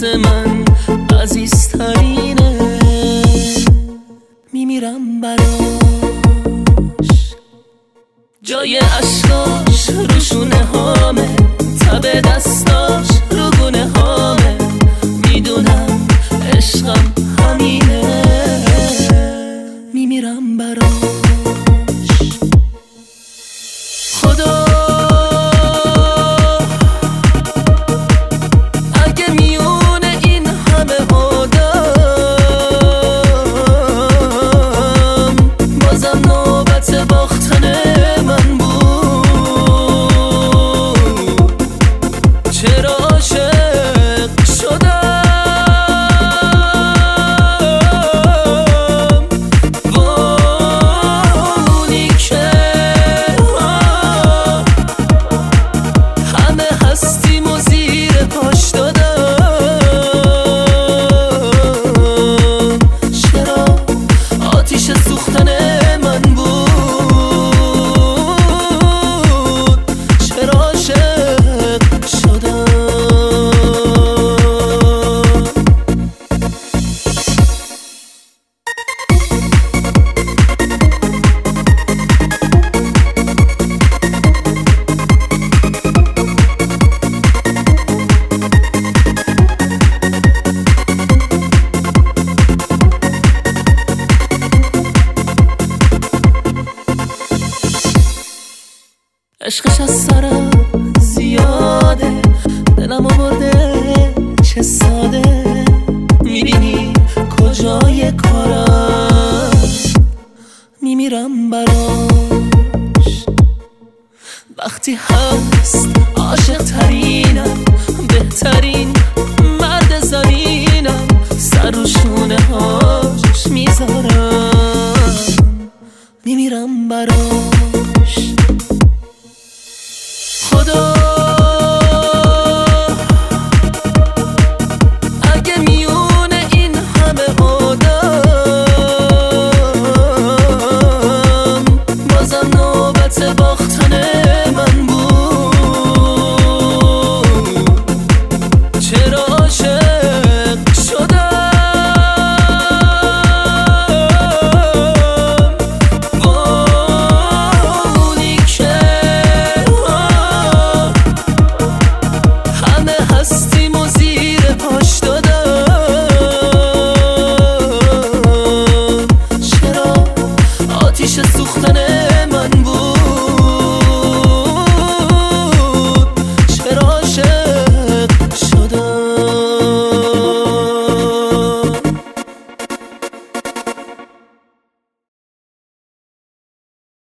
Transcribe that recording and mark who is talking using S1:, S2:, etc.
S1: واسه من عزیزترینه، میمیرم براش. جای عشقاش رو شونه هامه، تب دستاش رو گونه هامه، میدونم عشقم همینه، میمیرم براش. خدا اگه میونه این همه آدم بازم نوبت باختن من بود، چرا عاشق شدم با اونی که همه هستیم و زیر پاش دادم، چرا آتیش سوختن من بود، چرا عاشق شدم. عشقش از سرم زیاده، دلمو برده چه ساده.